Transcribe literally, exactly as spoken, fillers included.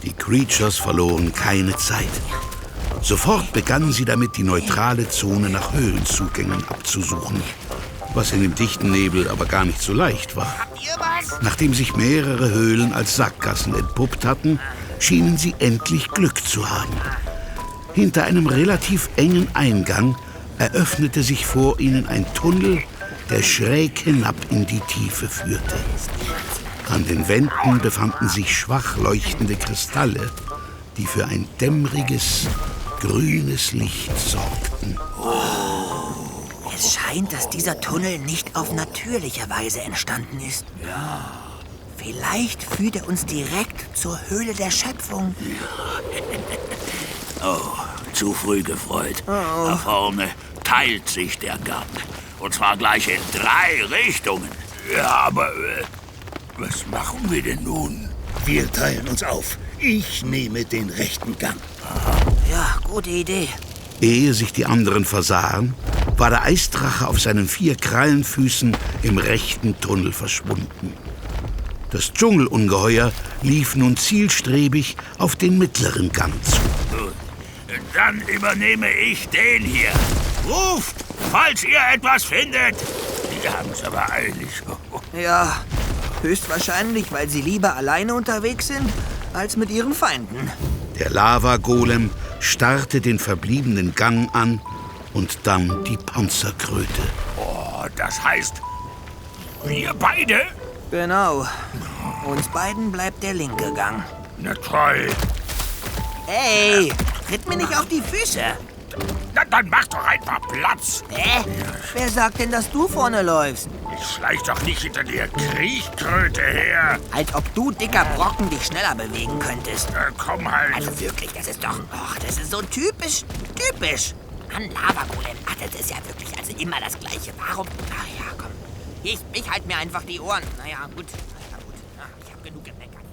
Die Creatures verloren keine Zeit. Sofort begannen sie damit, die neutrale Zone nach Höhlenzugängen abzusuchen, was in dem dichten Nebel aber gar nicht so leicht war. Nachdem sich mehrere Höhlen als Sackgassen entpuppt hatten, schienen sie endlich Glück zu haben. Hinter einem relativ engen Eingang eröffnete sich vor ihnen ein Tunnel, der schräg hinab in die Tiefe führte. An den Wänden befanden sich schwach leuchtende Kristalle, die für ein dämmeriges, grünes Licht sorgten. Oh, es scheint, dass dieser Tunnel nicht auf natürliche Weise entstanden ist. Ja. Vielleicht führt er uns direkt zur Höhle der Schöpfung. Oh, zu früh gefreut. Oh. Da vorne teilt sich der Gang. Und zwar gleich in drei Richtungen. Ja, aber äh, was machen wir denn nun? Wir teilen uns auf. Ich nehme den rechten Gang. Ja, gute Idee. Ehe sich die anderen versahen, war der Eisdrache auf seinen vier Krallenfüßen im rechten Tunnel verschwunden. Das Dschungelungeheuer lief nun zielstrebig auf den mittleren Gang zu. Gut. Dann übernehme ich den hier. Ruft, falls ihr etwas findet. Die haben es aber eilig. Ja, höchstwahrscheinlich, weil sie lieber alleine unterwegs sind, als mit ihren Feinden. Der Lavagolem starrte den verbliebenen Gang an und dann die Panzerkröte. Oh, das heißt, wir beide? Genau. Uns beiden bleibt der linke Gang. Na toll. Hey, tritt mir nicht auf die Füße. Na, dann mach doch einfach Platz. Hä? Wer sagt denn, dass du vorne läufst? Ich schleich doch nicht hinter der Kriechkröte her. Als ob du, dicker Brocken, dich schneller bewegen könntest. Na, komm halt. Also wirklich, das ist doch... Och, das ist so typisch, typisch. Mann, Lavagolem, ach, das ist ja wirklich also immer das Gleiche. Warum? Ach ja, komm. Ich, ich halt mir einfach die Ohren. Naja, gut. Na ja, gut. Ach, ich hab genug gemeckert.